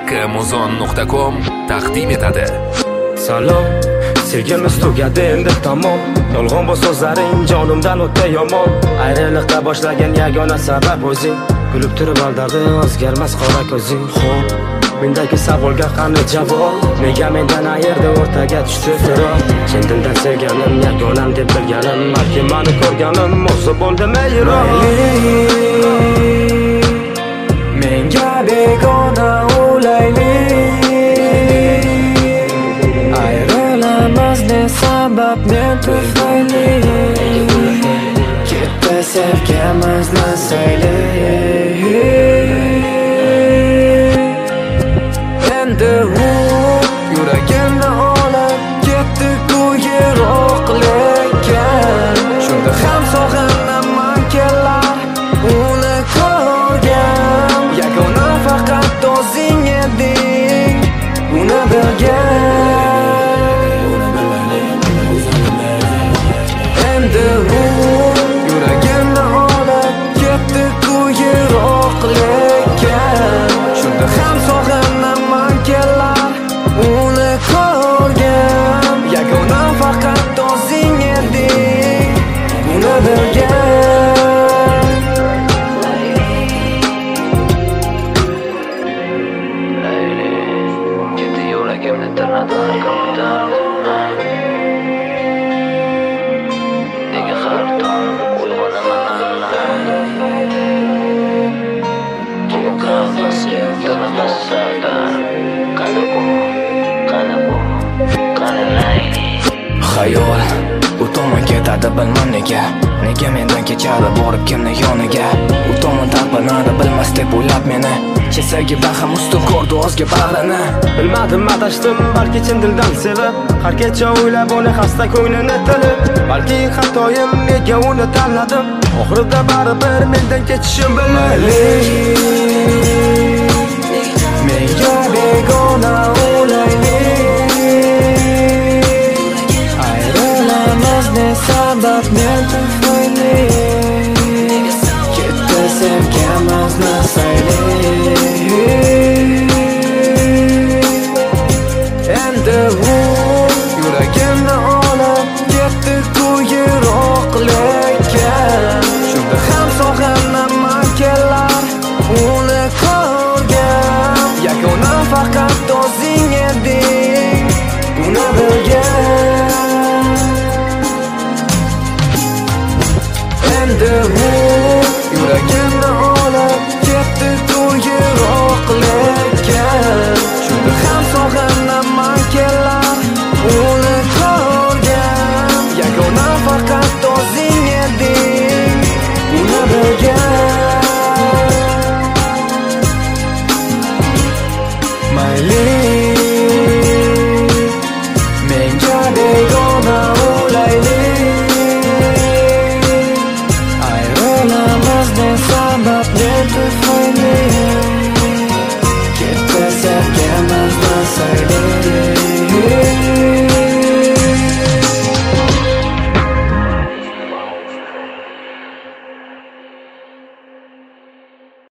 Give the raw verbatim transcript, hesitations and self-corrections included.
k muzon nuqta com taqdim etadi. Salom, sevgimiz tugadi endi tamom. Yolg'on bu so'zlaring jonimdan o'tdi yomon. Ayriliqqa boshlagan yagona sabab o'zing. Kulib turib aldardi o'zgarmas qora ko'zing. Xo'p, mendagi savolga qani javob? Nega mendan ayirdi o'rtaga tushdi firoq? Chin-dildan sevganim, yagonam deb bilganim, balki meni ko'rganim o'zi bo'ldi mayroq. Menga begona o'layli, ayrilamiz ne sabab men tufayli. Ketdi sevgimizni sayli, endi u yuragimni olib ketdi-ku yiroqlikka. Shunda ham sog'inaman kelar uni ko'rgan, yagona faqat o'zing eding uni bilgan. Endi u yuragimni olib ketdi-ku yiroqlikka. Shunda ham sog'inaman kelar uni ko'rgan, yagona faqat o'zing eding uni bilgan. Ketdi yuragimni tirnadi ko'kdan. Nega har tong uyg'onaman? Qilqamiz tilmasa-da, qani bu, qani bu, qani layli. Xayol u tomon ketadi bilmam nega. Nega mendan kechadi borib kimni yoniga? U tomon talpinadi bilmas deb o'ylab meni. Chesagi baham ustun ko'rdi o'zga bag'rini. Bilmadim adashdim, balki chin dildan sevib, har kecha o'ylab uni xasta ko'nglini tilib. Balki xatoyim, nega uni tanladim? Oxirida baribir mendan kechishim bilmayli.